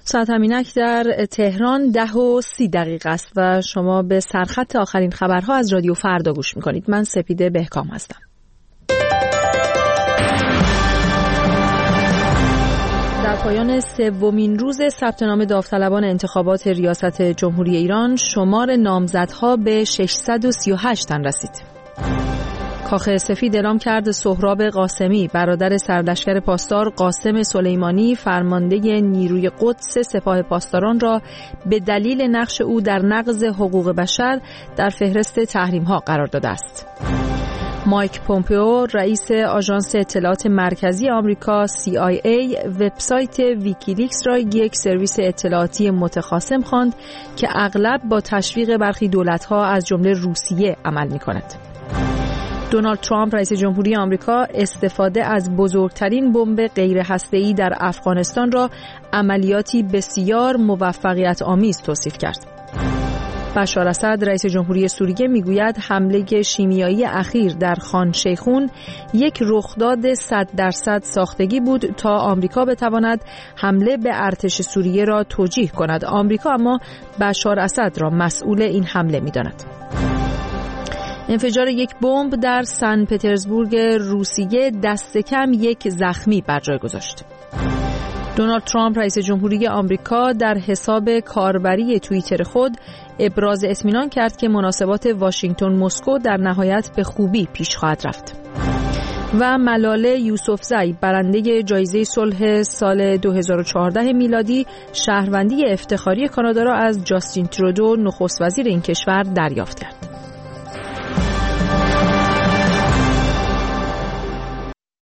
ساعت همینک در تهران 10:30 است و شما به سرخط آخرین خبرها از رادیو فردا گوش میکنید. من سپیده بهکام هستم. در پایان سومین روز ثبت نام داوطلبان انتخابات ریاست جمهوری ایران شمار نامزدها به 638 تن رسید. کاخ سفید اعلام کرد سهراب قاسمی برادر سرلشکر پاسدار قاسم سلیمانی فرمانده نیروی قدس سپاه پاسداران را به دلیل نقش او در نقض حقوق بشر در فهرست تحریم‌ها قرار داده است. مایک پومپئو رئیس آژانس اطلاعات مرکزی آمریکا CIA وبسایت ویکیلیکس را یک سرویس اطلاعاتی متخاصم خواند که اغلب با تشویق برخی دولت‌ها از جمله روسیه عمل می‌کند. دونالد ترامپ رئیس جمهوری آمریکا استفاده از بزرگترین بمب غیر هسته‌ای در افغانستان را عملیاتی بسیار موفقیت آمیز توصیف کرد. بشار اسد رئیس جمهوری سوریه میگوید حمله شیمیایی اخیر در خان شیخون یک رخداد 100% ساختگی بود تا آمریکا بتواند حمله به ارتش سوریه را توجیه کند. آمریکا اما بشار اسد را مسئول این حمله می‌داند. انفجار یک بمب در سن پترزبورگ روسیه دست کم یک زخمی بر جای گذاشت. دونالد ترامپ رئیس جمهوری آمریکا در حساب کاربری توییتر خود ابراز اطمینان کرد که مناسبات واشنگتن مسکو در نهایت به خوبی پیش خواهد رفت. و ملاله یوسفزئی برنده جایزه صلح سال 2014 میلادی شهروندی افتخاری کانادا را از جاستین ترودو نخست وزیر این کشور دریافت کرد.